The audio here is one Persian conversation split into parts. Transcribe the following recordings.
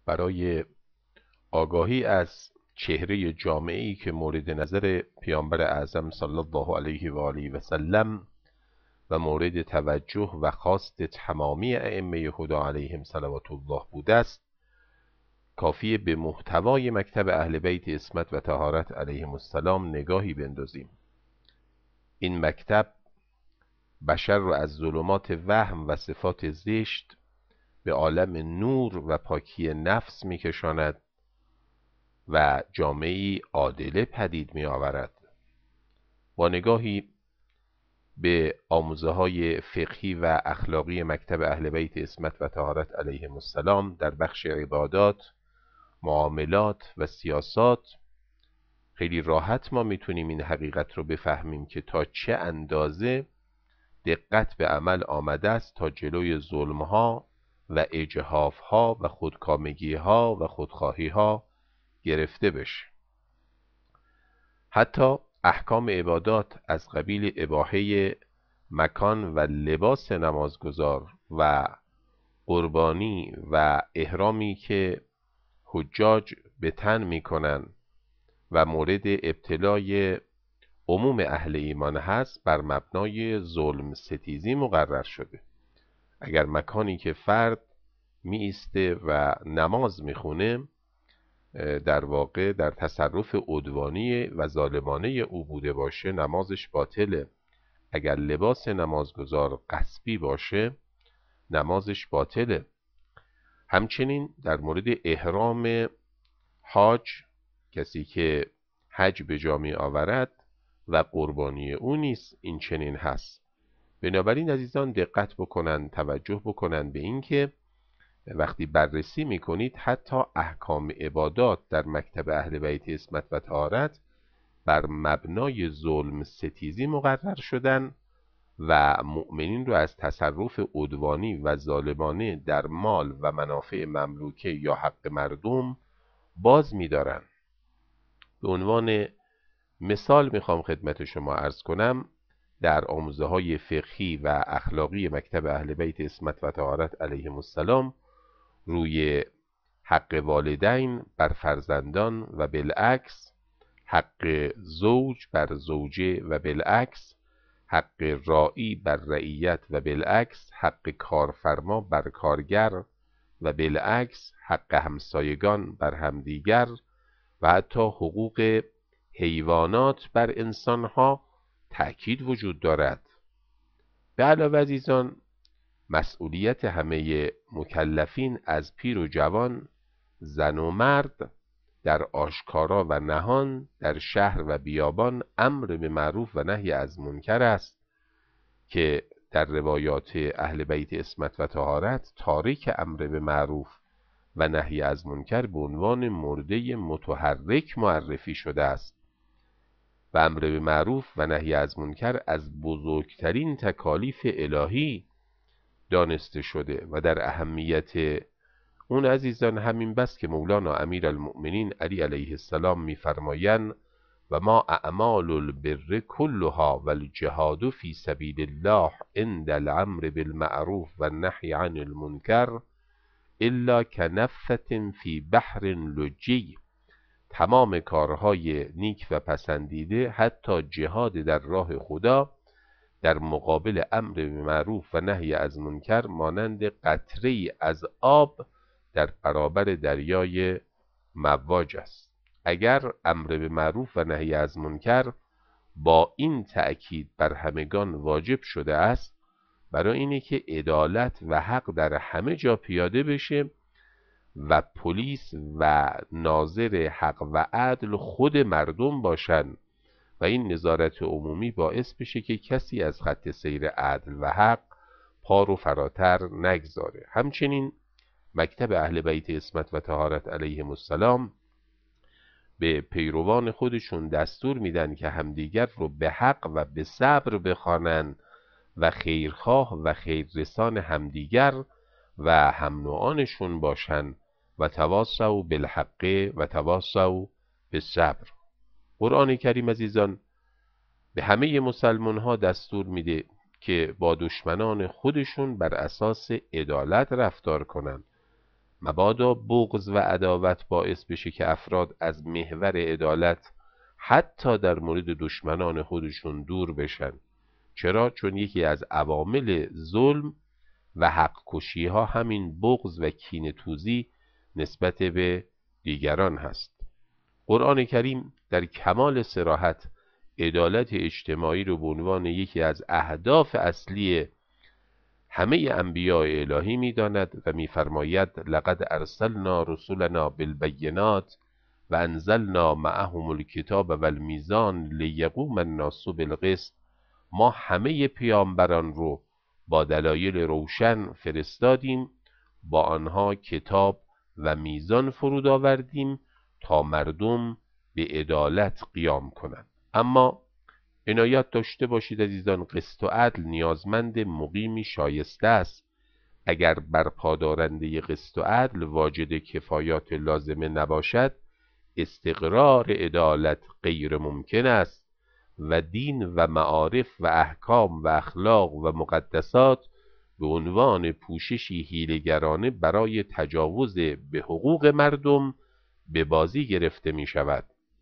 برای آگاهی از چهره جامعه‌ای که مورد نظر پیامبر اعظم صلی الله علیه و آله و سلم و مورد توجه و خواست تمامی ائمه هدی علیهم صلوات الله بوده است، کافیه به محتوای مکتب اهل بیت عصمت و طهارت علیهم السلام نگاهی بندازیم. این مکتب بشر را از ظلمات وهم و صفات زشت به عالم نور و پاکی نفس میکشاند و جامعه‌ای عادله پدید می آورد. با نگاهی به آموزه‌های فقهی و اخلاقی مکتب اهل بیت عصمت و طهارت علیهم السلام در بخش عبادات، معاملات و سیاسات، خیلی راحت ما میتونیم این حقیقت رو بفهمیم که تا چه اندازه دقت به عمل آمده است تا جلوی ظلمها و اجحافها و خودکامگیها و خودخواهیها گرفته بشه. حتی احکام عبادات از قبیل اباحه مکان و لباس نمازگزار و قربانی و احرامی که حجاج به تن میکنن و مورد ابتلای عموم اهل ایمان هست، بر مبنای ظلم ستیزی مقرر شده. اگر مکانی که فرد می ایسته و نماز میخونه در واقع در تصرف عدوانی و ظالمانه او بوده باشه، نمازش باطله. اگر لباس نمازگزار غصبی باشه، نمازش باطله. همچنین در مورد احرام حاج، کسی که حج به جا می آورد و قربانی او نیست، این چنین هست. بنابراین عزیزان دقت بکنن، توجه بکنن به این که وقتی بررسی میکنید حتی احکام عبادات در مکتب اهل بیت عصمت و طهارت بر مبنای ظلم ستیزی مقرر شدن و مؤمنین رو از تصرف عدوانی و ظالمانه در مال و منافع مملوکه یا حق مردم باز می‌دارن. به عنوان مثال میخوام خدمت شما عرض کنم، در آموزه‌های فقهی و اخلاقی مکتب اهل بیت عصمت و طهارت علیهم السلام روی حق والدین بر فرزندان و بالعکس، حق زوج بر زوجه و بالعکس، حق راعی بر رعیت و بالعکس، حق کارفرما بر کارگر و بالعکس، حق همسایگان بر همدیگر و حتی حقوق حیوانات بر انسانها تأکید وجود دارد. به علاوه عزیزان، مسئولیت همه مکلفین از پیر و جوان، زن و مرد، در آشکارا و نهان، در شهر و بیابان امر به معروف و نهی از منکر است که در روایات اهل بیت عصمت و طهارت تارک امر به معروف و نهی از منکر به عنوان مرده متحرک معرفی شده است و امر به معروف و نهی از منکر از بزرگترین تکالیف الهی دانسته شده و در اهمیت اون عزیزان همین بس که مولانا امیرالمؤمنین علی علیه السلام می‌فرمایند و ما اعمال البر کلها و الجهاد فی سبیل الله عند الامر بالمعروف و النهی عن المنکر الا کنفة فی بحر لجی. تمام کارهای نیک و پسندیده، حتی جهاد در راه خدا، در مقابل امر به معروف و نهی از منکر مانند قطره‌ای از آب در برابر دریای مواج است. اگر امر به معروف و نهی از منکر با این تأکید بر همگان واجب شده است، برای اینه که عدالت و حق در همه جا پیاده بشه و پلیس و ناظر حق و عدل خود مردم باشن و این نظارت عمومی باعث بشه که کسی از خط سیر عدل و حق پا رو فراتر نگذاره. همچنین مکتب اهل بیت عصمت و طهارت علیهم السلام به پیروان خودشون دستور میدن که همدیگر رو به حق و به صبر بخوانن و خیرخواه و خیررسان همدیگر و هم نوعانشون باشن و تواصوا بالحق و تواصوا بالصبر. قرآن کریم عزیزان به همه مسلمان ها دستور میده که با دشمنان خودشون بر اساس عدالت رفتار کنن. مبادا بغض و عداوت باعث بشه که افراد از محور عدالت حتی در مورد دشمنان خودشون دور بشن. چرا؟ چون یکی از عوامل ظلم و حق کشی ها همین بغض و کینه‌توزی نسبت به دیگران هست. قرآن کریم در کمال صراحت عدالت اجتماعی رو به عنوان یکی از اهداف اصلی همه انبیاء الهی می‌داند و می‌فرماید لقد ارسلنا رسولنا بالبینات و انزلنا معهم الکتاب و المیزان لیقوم الناس بالقسط. ما همه پیامبران رو با دلایل روشن فرستادیم، با آنها کتاب و میزان فرود آوردیم تا مردم به عدالت قیام کنند. اما عنایت داشته باشید عزیزان، قسط و عدل نیازمند مقیمی شایسته است. اگر برپادارنده قسط و عدل واجد کفایات لازمه نباشد، استقرار عدالت غیر ممکن است و دین و معارف و احکام و اخلاق و مقدسات به عنوان پوششی حیله‌گرانه برای تجاوز به حقوق مردم به بازی گرفته می شود.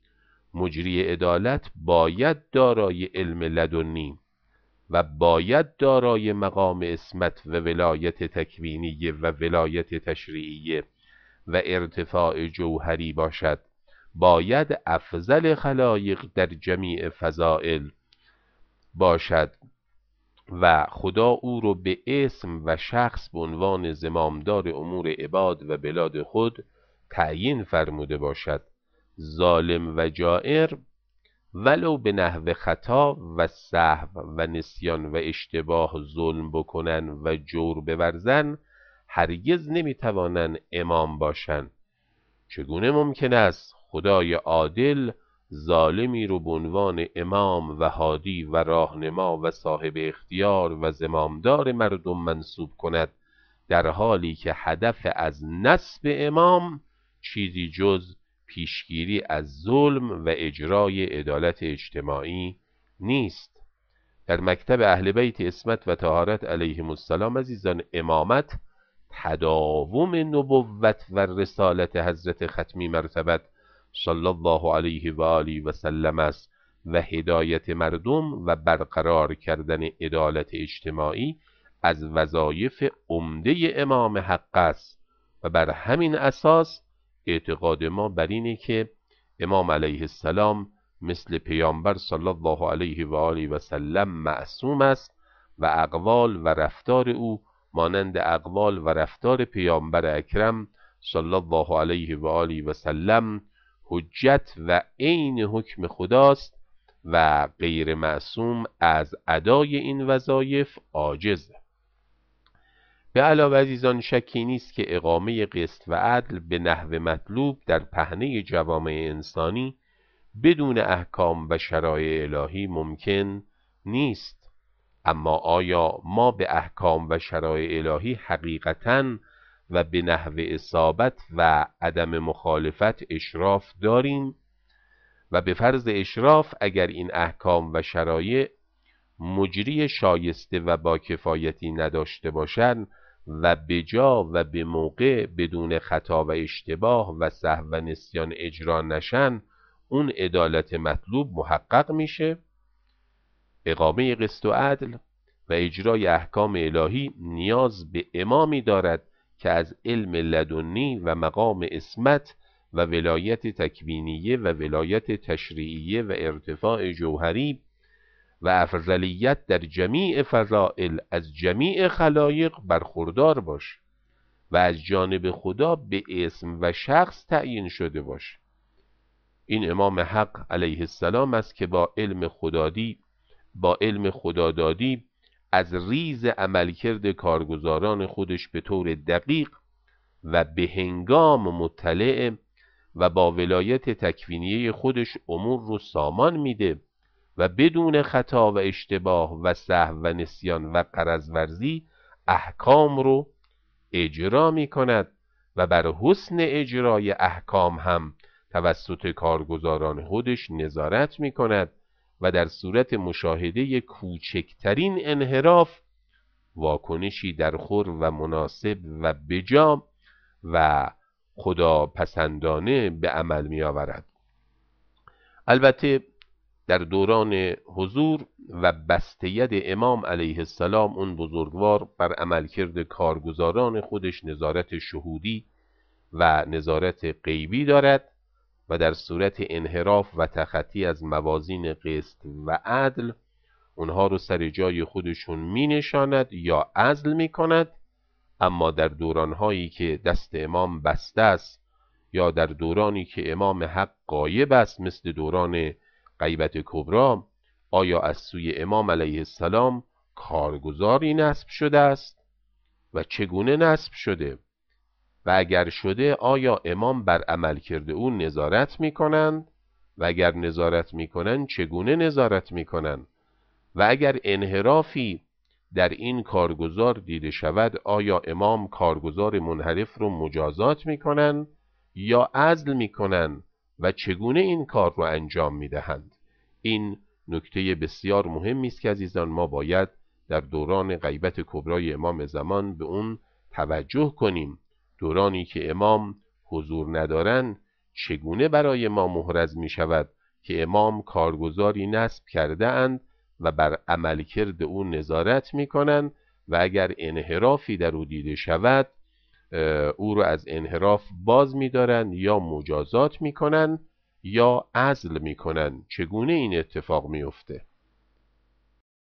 مجری عدالت باید دارای علم لدنی و باید دارای مقام عصمت و ولایت تکوینیه و ولایت تشریعیه و ارتفاع جوهری باشد. باید افضل خلایق در جمیع فضائل باشد و خدا او رو به اسم و شخص به عنوان زمامدار امور عباد و بلاد خود تعیین فرموده باشد. ظالم و جائر ولو به نحو خطا و سهو و نسیان و اشتباه ظلم بکنن و جور بورزن هرگز نمیتوانن امام باشن. چگونه ممکن است خدای عادل ظالمی رو به عنوان امام و هادی و راهنما و صاحب اختیار و زمامدار مردم منصوب کند، در حالی که هدف از نصب امام چیزی جز پیشگیری از ظلم و اجرای عدالت اجتماعی نیست؟ در مکتب اهل بیت عصمت و طهارت علیهم السلام عزیزان، امامت تداوم نبوت و رسالت حضرت ختمی مرتبت صلی الله علیه و آله و سلم است و هدایت مردم و برقرار کردن عدالت اجتماعی از وظایف عمده امام حق است و بر همین اساس اعتقاد ما بر اینه که امام علیه السلام مثل پیامبر صلی الله علیه و آله و سلم معصوم است و اقوال و رفتار او مانند اقوال و رفتار پیامبر اکرم صلی الله علیه و آله و سلم حجت و عین حکم خداست و غیر معصوم از ادای این وظایف عاجز. به علاوه عزیزان، شکی نیست که اقامه قسط و عدل به نحو مطلوب در پهنه جوامع انسانی بدون احکام و شرایع الهی ممکن نیست. اما آیا ما به احکام و شرایع الهی حقیقتاً و به نحو اصابت و عدم مخالفت اشراف داریم؟ و به فرض اشراف اگر این احکام و شرایع مجری شایسته و با کفایتی نداشته باشند و به جا و به موقع بدون خطا و اشتباه و سهو و نسیان اجرا نشن، اون عدالت مطلوب محقق میشه؟ اقامه قسط و عدل و اجرای احکام الهی نیاز به امامی دارد که از علم لدنی و مقام عصمت و ولایت تکوینیه و ولایت تشریعیه و ارتفاع جوهری و افضلیت در جمیع فضائل از جمیع خلایق برخوردار باش و از جانب خدا به اسم و شخص تعیین شده باش. این امام حق علیه السلام است که با علم خدادادی از ریز عملکرد کارگزاران خودش به طور دقیق و به هنگام مطلع و با ولایت تکوینیه خودش امور رو سامان میده و بدون خطا و اشتباه و سهو و نسیان و غرض ورزی احکام رو اجرا می کند و بر حسن اجرای احکام هم توسط کارگزاران خودش نظارت می کند و در صورت مشاهده کوچکترین انحراف واکنشی درخور و مناسب و بجا و خداپسندانه به عمل می آورد. البته در دوران حضور و بسته‌ید امام علیه السلام اون بزرگوار بر عملکرد کارگزاران خودش نظارت شهودی و نظارت غیبی دارد و در صورت انحراف و تخطی از موازین قسط و عدل اونها رو سر جای خودشون می نشاند یا عزل می کند. اما در دورانهایی که دست امام بسته است یا در دورانی که امام حق غایب است مثل دوران غیبت کبری، آیا از سوی امام علیه السلام کارگزاری نصب شده است و چگونه نصب شده؟ و اگر شده آیا امام بر عملکرد او نظارت می کنند؟ و اگر نظارت می کنند چگونه نظارت می کنند؟ و اگر انحرافی در این کارگزار دیده شود آیا امام کارگزار منحرف رو مجازات می کنند یا عزل می کنند و چگونه این کار رو انجام می دهند؟ این نکته بسیار مهمی است که عزیزان ما باید در دوران غیبت کبری امام زمان به اون توجه کنیم. دورانی که امام حضور ندارن چگونه برای ما محرز می شود که امام کارگزاری نصب کرده اند و بر عملکرد او نظارت می کنند و اگر انحرافی در او دیده شود او را از انحراف باز می دارند یا مجازات می کنند یا عزل می کنند. چگونه این اتفاق می افته؟